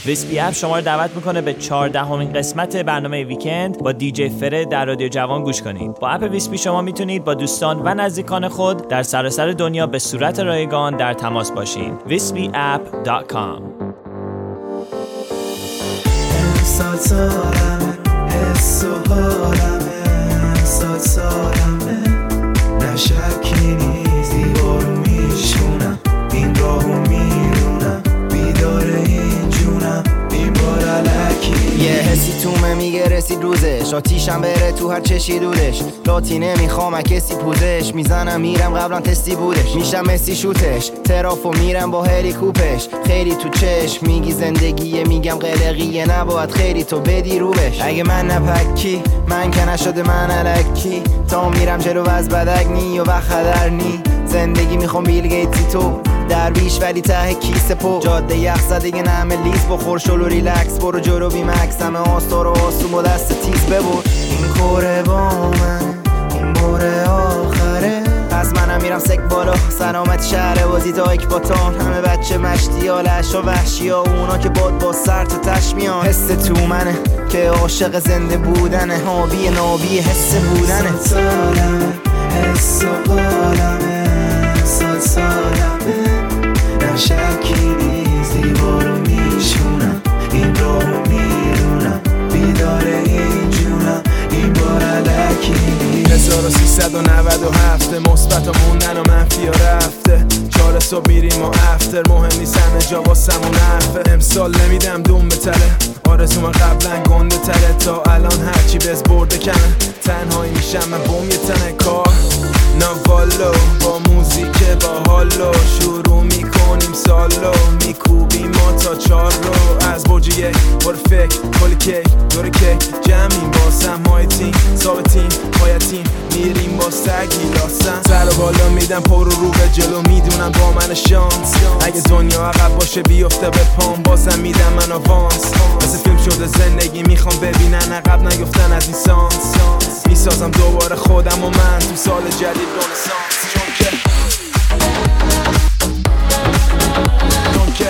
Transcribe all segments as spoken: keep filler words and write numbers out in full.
ویسپی اپ شما رو دعوت میکنه به چهاردهمین قسمت برنامه ویکند با دیجی فره در رادیو جوان گوش کنید. با اپ ویسپی شما میتونید با دوستان و نزدیکان خود در سراسر دنیا به صورت رایگان در تماس باشین. ویسپی اپ دات کام. سال سالمه حس و حالمه سال سالمه نشکی نیز دیوارو میشونم این راهو میرونم بیدار این جونم این بار علکی یه حسی تومه میگه رسید روزش آتیشم بره تو هر چشی دودش لاتی نمیخوام کسی پوزش میزنم میرم قبلا تستی بودش میشم مسی شوتش ترافو میرم با هلیکوپش خیلی تو چشم میگی زندگیه میگم قلقیه نباید خیلی تو بدی روبش اگه من نپکی من که نشده من علکی تا میرم جلو و از بدک نی و خطر نی زندگی میخوام بیل گیتی تو درویش ولی ته کیسه پو جاده یخ زده نمه لیز بخور شلو ریلکس برو جلو بی مکس همه آستار و آسوم و دست تیز ببر این کوره با من این باره آخره پس منم میرم سک بالا سلامت شهر بازی تا اکباتان همه بچه مشتی ها لش و وحشی ها اونا که باد با سر تا تشمیان حس تو منه که عاشق زنده بودنه هابی نابی حس بودنه سال سالمه حس و حالمه سال سالمه نشکی نیز دیوارو میشونم این راهو میرونم بیدار این جونم این بار علکی هزار و سیصد و نود و هفت مثبت و موندن و منفی ها رفته چهار صبح میریم و افتر مهم نیست همه جا واسمون حرفه امسال نمیدم دوم بتره آرزوم قبلا گنده تره تا الان هرچی بز برده کنه تنهایی میشم من بوم یه تنه کار نوالو با موزیک با حالو شروع میکنیم سالو میکوبیم ما تا چار رو از برج یک بار فکر کلی کیک دور کیک جمعیم باسم های تیم ثابتیم پایتیم میریم با سگی لاستم سر و بالا میدم پر رو به جلو میدونم با من شانس اگه دنیا عقب باشه بیفته به پام بازم میدم من آوانس مثل فیلم شده زندگی میخوام ببینن عقب نیفتن از این سانس میسازم دوباره خودم و من تو سال جدید رنسانس چون که چون که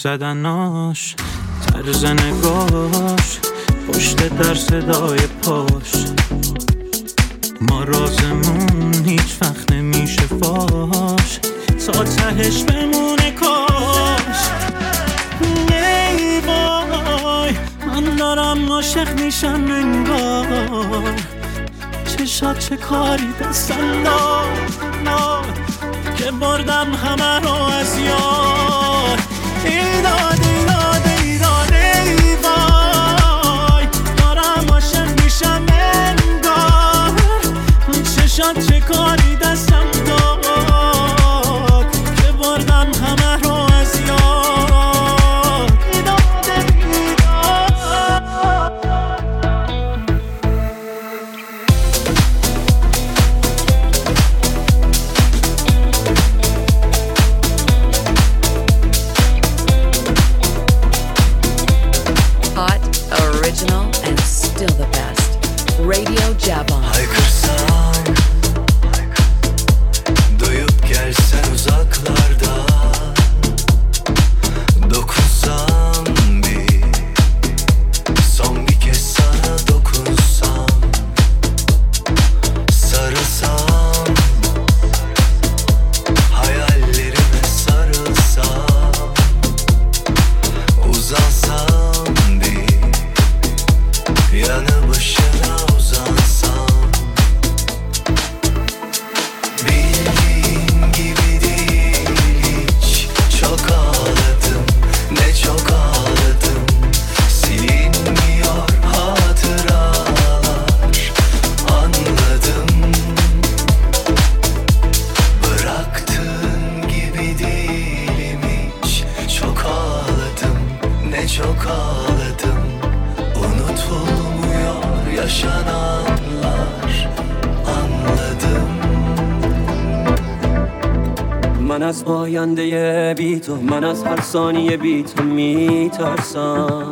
زدناش، طرز نگاش، پشت در صدای پاش، ما رازمون هیچ وقت نمیشه فاش، تا تهش بمونه کاش. ای وای من دارم عاشق میشم انگار، چشات چه کاری دستم داد که بردم همه رو از یاد. ایداد ایداد ایداد ای وای دارم عاشق میشم انگار، چشات چه کاری دستم داد که بردم همه رو از یاد. ایداد ایداد original and still the best. Radio Javon. Haykırsam, duyup gelsen uzaklardan, dokunsam bir, son bir kez sana dokunsam, sarılsam, hayallerime sarılsam, uzansam bir, yanı başına uzansam. Bildiğin gibi değil hiç, çok ağladım, ne çok ağladım. Silinmiyor hatıralar, anladım. Bıraktığın gibi değilim hiç, çok ağladım, ne çok ağladım. Unutulmuyor yaşananlar, anladım. من از آینده بی تو، من از هر ثانیه بی تو میترسم.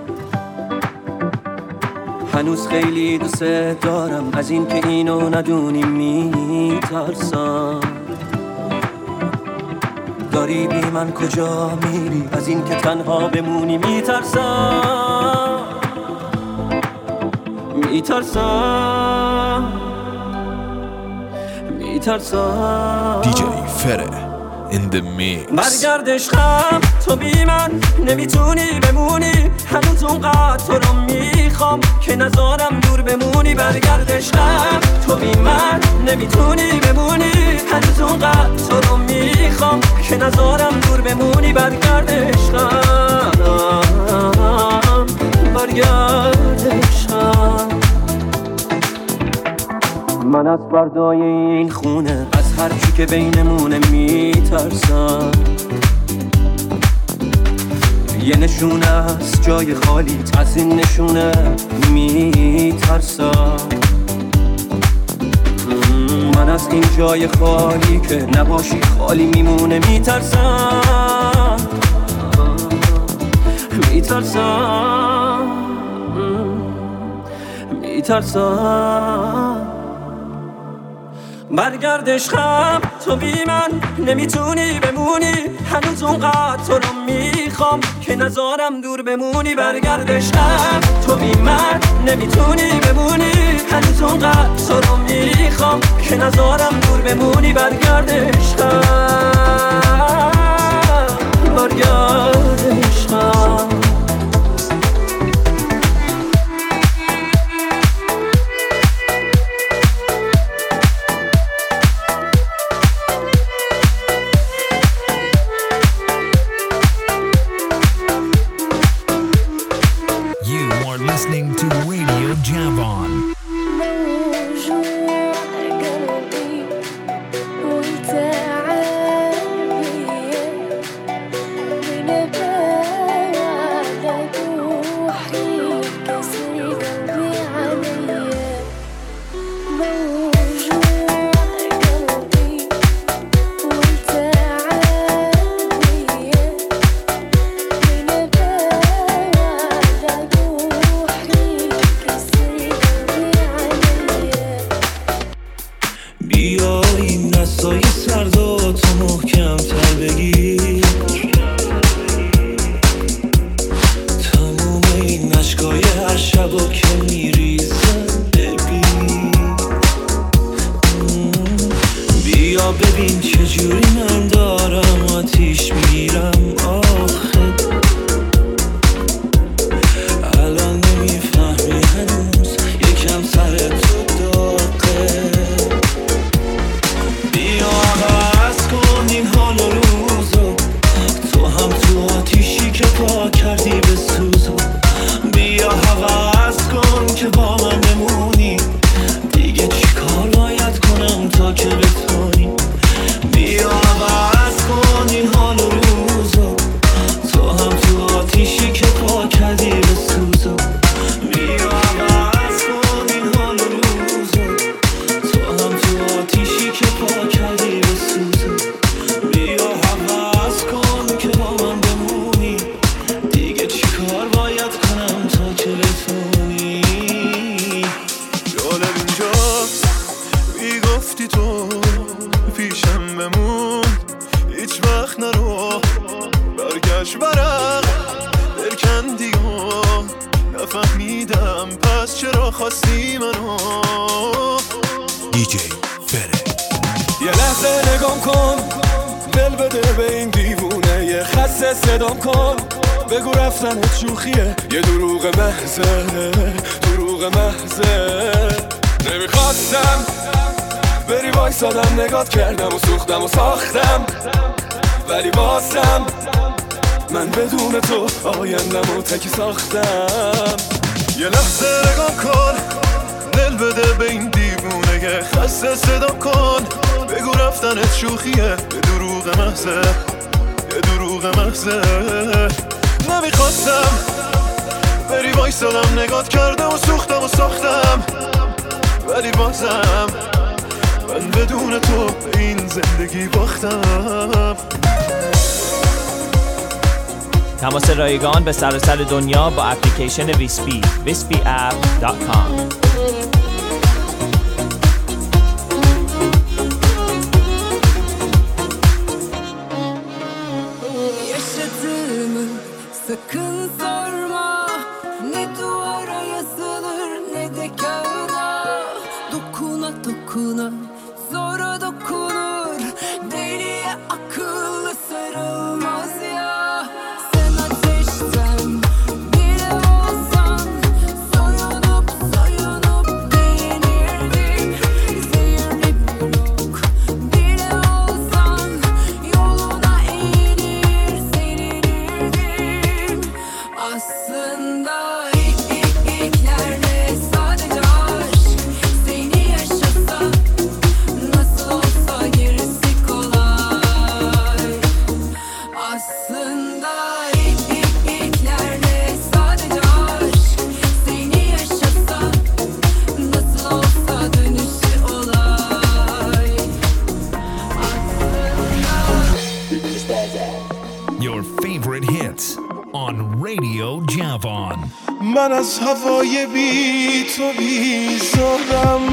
هنوز خیلی دوست دارم، از این که اینو ندونی میترسم. داری بی من کجا میری، از این که تنها بمونی میترسم. میترسم میترسم. دیجی فره in the mix. برگرد عشقم تو بی من نمیتونی بمونی، هنوز اونقدر تو رو میخوام که نذارم دور بمونی. برگرد عشقم تو بی من نمیتونی بمونی، هنوز اونقدر تو رو میخوام که نذارم دور بمونی. برگرد عشقم، برگرد عشقم. من از فردای این خونه، از هر چی که بینمونه میترسم. یه نشونه از جای خالیت، از این نشونه میترسم. من از این جای خالی که نباشی خالی میمونه میترسم. میترسم میترسم. برگرد عشقم تو بی من نمیتونی بمونی، هنوز اونقدر تو رو میخوام که نذارم دور بمونی. برگرد عشقم تو بی من نمیتونی بمونی، هنوز اونقدر تو رو میخوام که نذارم دور بمونی. برگرد عشقم، برگرد عشقم. Listening to Radio Javon. Be نفهمیدم پس چرا خواستی منو. دیجی فره. یه لحظه نگام کن، دل بده به این دیوونه، یه خسته صدام کن، بگو رفتنت شوخیه، یه دروغ محضه، دروغ محضه. نمیخواستم بری وایسادم، نگات کردم و سوختم و ساختم، ولی بازم من بدون تو آیندم و تکی ساختم. یه لحظه نگام کن، دل بده به این دیوونه، یه خسته صدام کن، بگو رفتنت شوخیه، یه دروغ محضه، یه دروغ محضه. نمیخواستم بری وایسادم، نگات کردم و سوختم و ساختم، ولی بازم من بدون تو به این زندگی باختم. تماس رایگان به سراسر دنیا با اپلیکیشن ویسپی ویسپی اپ دات کام. Yaşadığımı sakın sorma, ne duvara yazılır ne de kağıda. Dokuna dokuna zora dokunur, deliye akıllı sarılmaz ya. Sen ateşten bile olsan, soyunup soyunup beğenirdim. Zehirli bir ok bile olsan, yoluna eğilir serilirdim. Aslında ilk ilk ilklerle sadece aşk, seni yaşasa nasıl olsa gerisi kolay. Aslında ilk ilk ilklerle sadece aşk, seni yaşasa nasıl olsa dönüşü olay. Your favorite hits on Radio Javon. من از هوای بی تو بیزارم،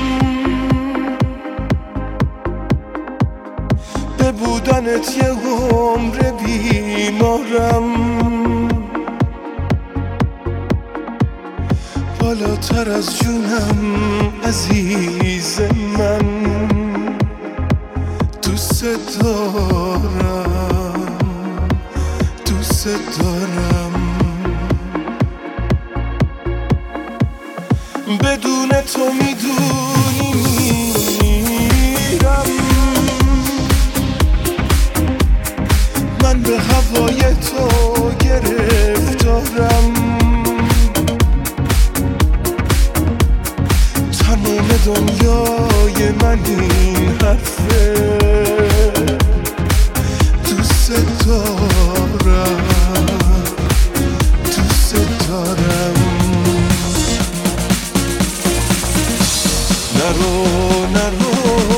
به بودنت یه عمر بیمارم. بالاتر از جونم عزیز من، دوست دارم، دوست دارم. بدون تو میدونی میرم، من به هوای تو گرفتارم. تمام دنیای من این حرفه، دوست دارم، دوست دارم. نرو نرو.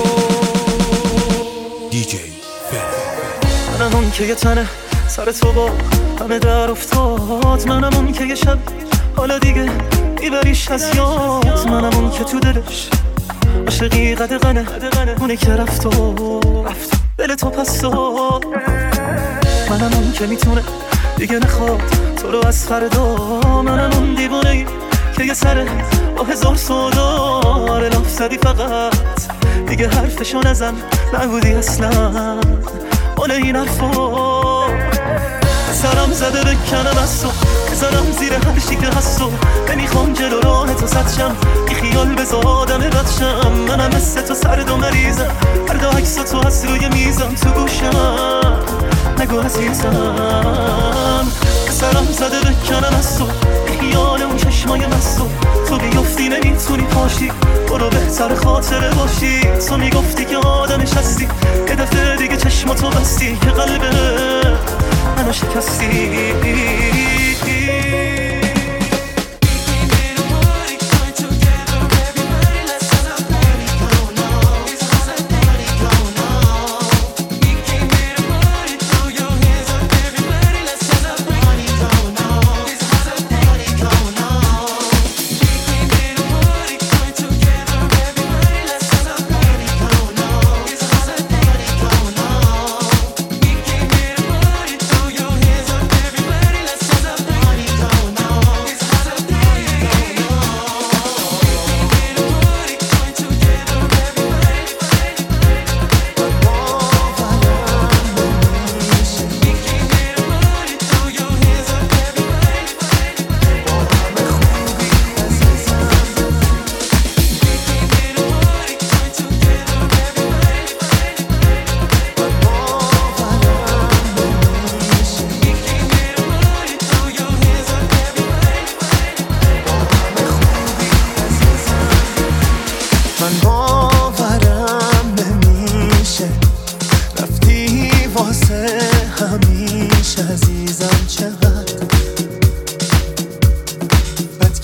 دیجی فره. منم اون که یه تنه سر تو با همه در افتاد، منم اون که یه شب حالا دیگه میبریش از یاد، منم اون که تو دلش عاشقی قدغنه، اونه که رفت و رفت دل تو پس داد. منم اون که میتونه دیگه نخواد تو رو از فردا، منم اون دیوانه‌ای که یه سره با هزار سوداره لاف زدی فقط دیگه حرفشو نزن، نبودی اصلا اون این حرفا. سرم زده بکنم از تو، بزنم زیر هر چی که هست و نمیخوام جلو راه تو سد شم، بی خیال بزادم بدشم. منم مثل تو سرد و مریضم، هر دو عکس تو از روی میزم تو گوشم، نگو عزیزم. سرم زده بکنم از تو، بی خیال اون چشمای مستو، تو بیفتی نمیتونی پاشی، برو بهتر خاطره باشی. تو میگفتی که آدمش هستی، یه دفعه دیگه چشماتو بستی که قلبه منو شکستی.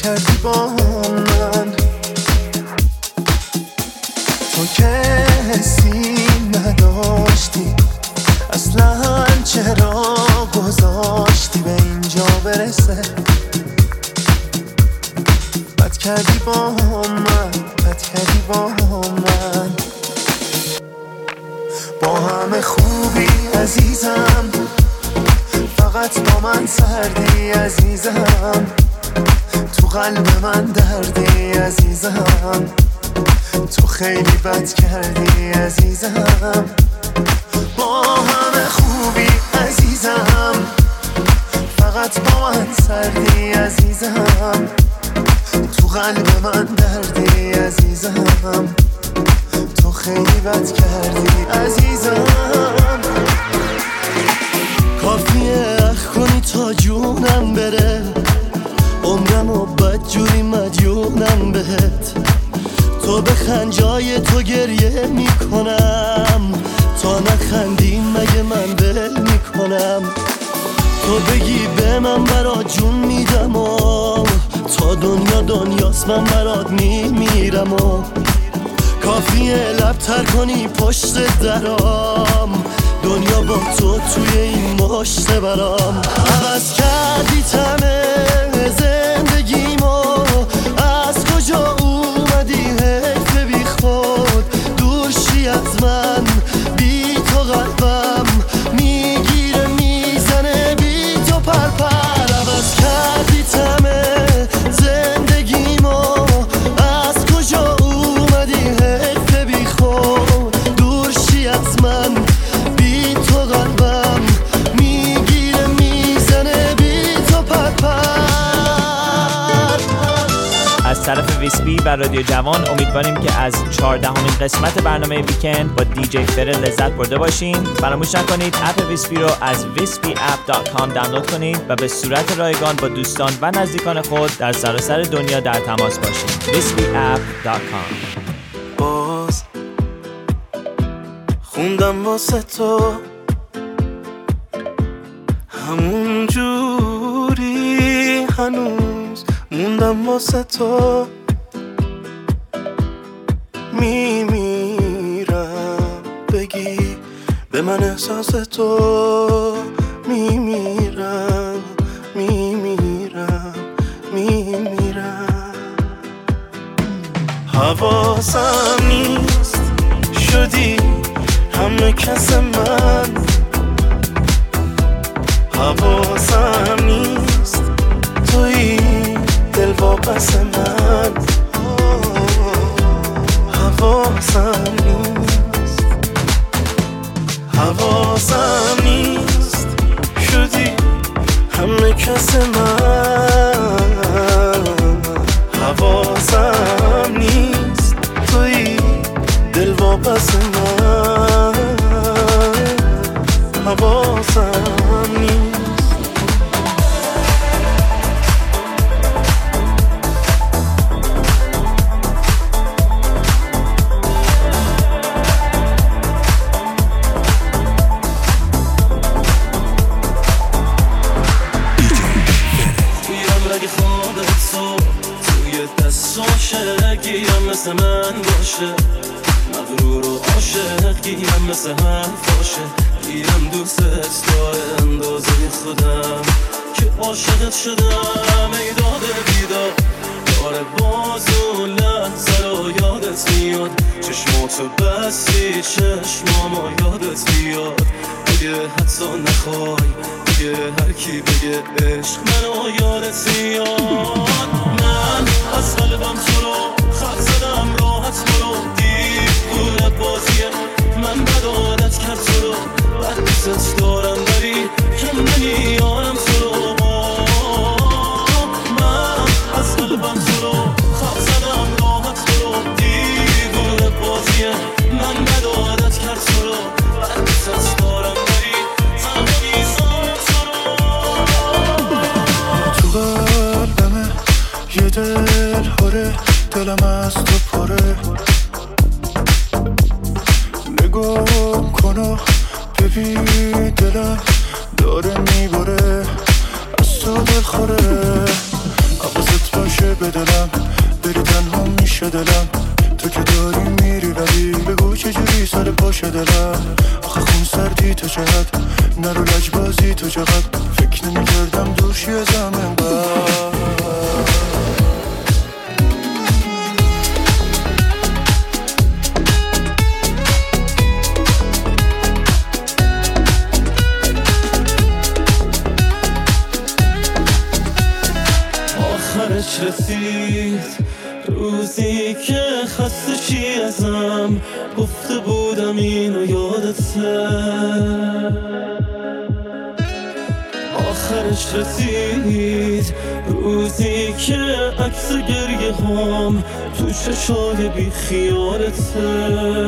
کردی با من، تو کسی نداشتی اصلا، چرا گذاشتی به اینجا برسه؟ بد کردی با من، بد کردی با من، با همه خوبی عزیزم، فقط با من سردی عزیزم، تو قلب من دردی عزیزم، تو خیلی بد کردی عزیزم، با همه خوبی عزیزم، فقط با من سردی عزیزم، تو قلب من دردی عزیزم، تو خیلی بد کردی عزیزم. کافیه اخ کنی تا جونم بره، عمرم و بد جوری مدیونم بهت، تو بخند جای تو گریه میکنم، تا نخندی مگه من ول میکنم، تو بگی به من برات جون میدم و تا دنیا دنیاست من برات میمیرم و کافیه لب تر کنی پشت درام، دنیا با تو توی این مشت برام، عوض کردی تمه زندگیمو، از کجا اومدی حیف بی خود، دور شی از من، بی تو قلبم میگیره میزنه، بی تو پرپر، عوض کردی تمه زندگیمو، از کجا اومدی حیف بی خود، دور شی از من، بی تو قلبم میگیره میزنه، بی تو پرپر. از طرف ویسپی و رادیو جوان امیدواریم که از چهاردهمین قسمت برنامه ویکند با دیجی فره لذت برده باشین. فراموش نکنید اپ ویسپی رو از ویسپی اپ دات کام دانلود کنید و به صورت رایگان با دوستان و نزدیکان خود در سراسر دنیا در تماس باشید. ویسپی اپ دات کام. باز خوندم واسه تو همون جوری، هنوز موندم واسه تو، میمیرم بگی به من احساس تو، میمیرم میمیرم میمیرم، حواسم نیست شدی همه کس من، حواسم نیست توی دل واپس من، حواسم نیست، حواسم نیست شدی همه کس من، حواسم نیست توی دل واپس من، حواسم نیست. مثل من باشه، مغرور و عاشق گیرم مثل حرف باشه، گیرم دوست داره اندازه خودم که عاشقت شدم، ای داده بیدار داره باز اون لحظه رو یادت میاد، چشماتو بستی چشمامو یادت بیاد، اگه حتی نخوای اگه هر کی بگه عشق منو یادت میاد، من از قلبم تو رو خط زدم راحت برو، دیوونت بازیه من بد عادت کرد تو رو، بد دوست دارم ولی کم نمیارم تو رو، من از قلبم تو رو خط زدم راحت برو، دیوونت بازیه من بد عادت کرد تو رو، بد دوست دارم ولی کم نمیارم تو رو. تو قلبمه یه دل هاره، دلم از تو پاره، نگاه کن و ببین دلم داره میباره، از تو دل خوره، حواست باشه به به دلم بری تنها میشه دلم تو که داری میری ولی بگو چجوری سر پاشه دلم آخه خون سردی تو چقدر نرو لجبازی تو چقدر فکر نمیکردم دوشی ازم انقدر آخرش رسید روزی که خسته چی ازم گفته بودم اینو یادته آخرش رسید روزی که عکس گریه هم تو چشای بی خیالته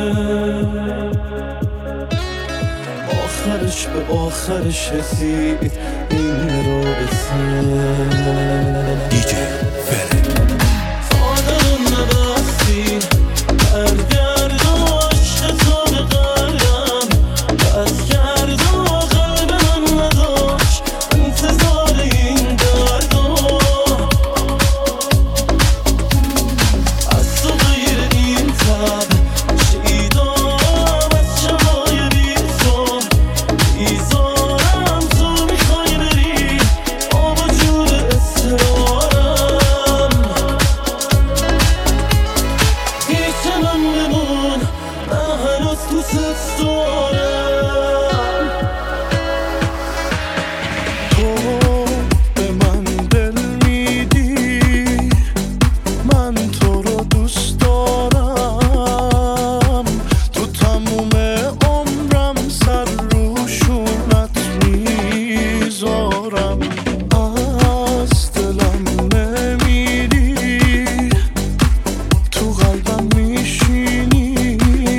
آخرش به آخرش رسید این رابطه دیجی فره آدم نبستی برگرد و عشق تو به قلبم بس کرد و قلب من نداشت انتظار این دردو از تو غیر این تب شیدام از شبای بی تو بیزارم تو میخوای بری آب و جور اصرارم هیچ من بمون من هنوز دوست دارم تو به من دل میدی من تو رو دوست دارم تو تموم عمرم سر روشونت میذارم از دلم نمیری تو قلبم میشینی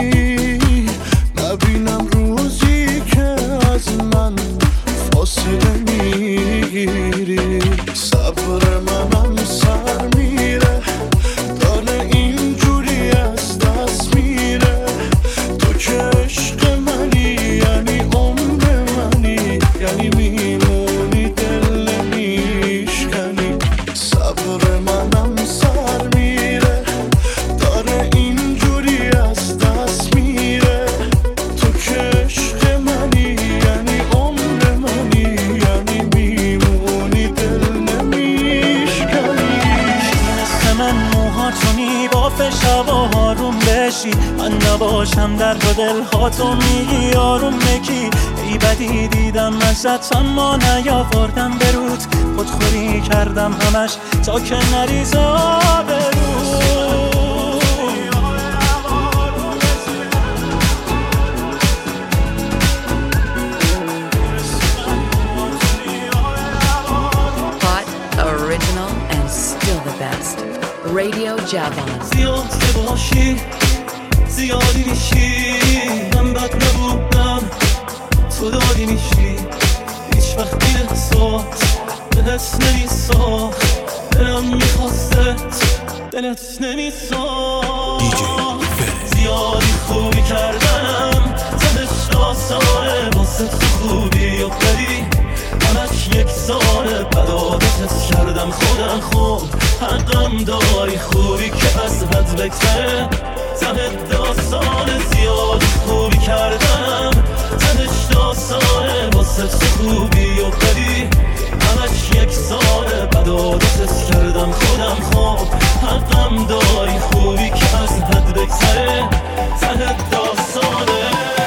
نبینم روزی که از من فاصله میگیری صبر منم سر میره داره اینجوری از دست میره تو که عشق منی یعنی عمر منی یعنی میمونی دل نمیشکنی صبر منم سر میره داره اینجوری از دست میره تو که عشق منی یعنی عمر منی یعنی میمونی دل نمیشکنی مثل من موهاتو میبافه شبا آروم بشی من نباشم در دو دل هاتو میگی آروم بکی ای بدی دیدم ازت اما نیاوردم برود خودخوری کردم همش تا که نریزا برود Hot, original, and still the best. Radio Javon. زیاد که باشی زیادی میشی من بد نبودم تو دادی میشی هیچ وقت بی احساس دلت نمیساخت دلم میخواستت دلت نمیساخت زیادی خوبی کردم زدش آسانه واسه تو خوبی و بدی همش یک ساله بد عادتت کردم خودم خوب حقم داری خوبی که از بد بگذره زدت داستانه زیادی خوبی کردم زدش داستانه واسه تو خوبی و بدی همش یک ساله بد عادتت کردم خودم خوب حقم داری خوبی که از بد بگذره زدت داستانه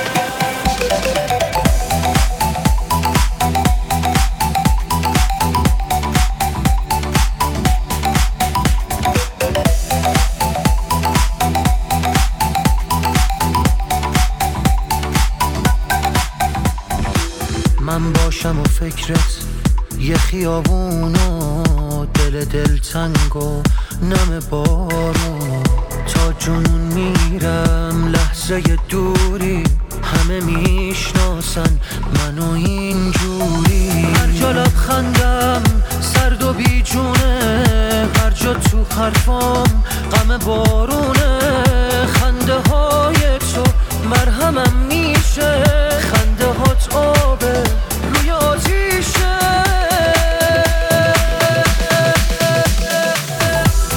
من باشم و فکرت یه خیابون و دل دلتنگ و نم بارون تا جنون میرم لحظه دوری همه میشناسن منو اینجوری هر جا لبخندم سرد و بی جونه هر جا تو حرفام غم بارونه خنده های تو مرهمم میشه خنده هات آبه روی آتیشه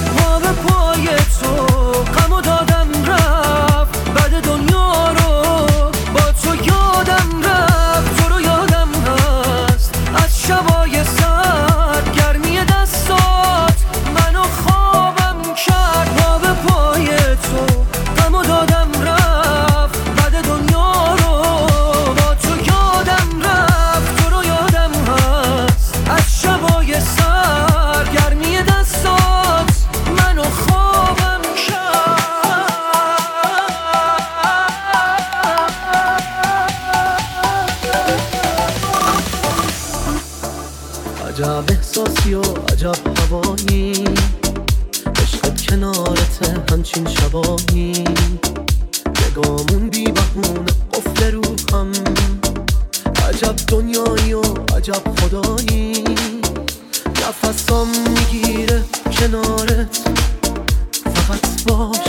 همچین شباهی نگامون بی بهونه قفل رو هم عجب دنیایی و عجب خدایی نفسام میگیره کنارت فقط باش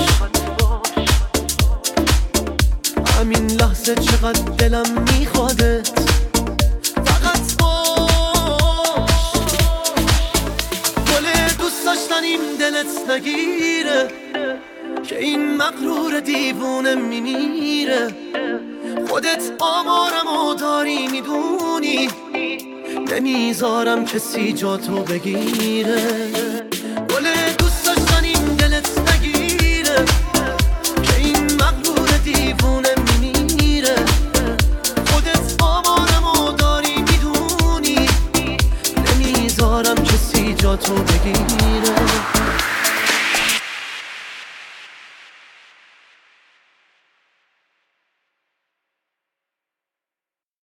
همین لحظه چقدر دلم میخوادت فقط باش گل دوست داشتنیم دلت نگیره که این مغرور دیوونه میمیره خودت آمارم و داری میدونی نمیذارم کسی جا تو بگیره گل دوست داشتنیم دلت نگیره که این مغرور دیوونه میمیره خودت آمارم و داری میدونی نمیذارم کسی جا تو بگیره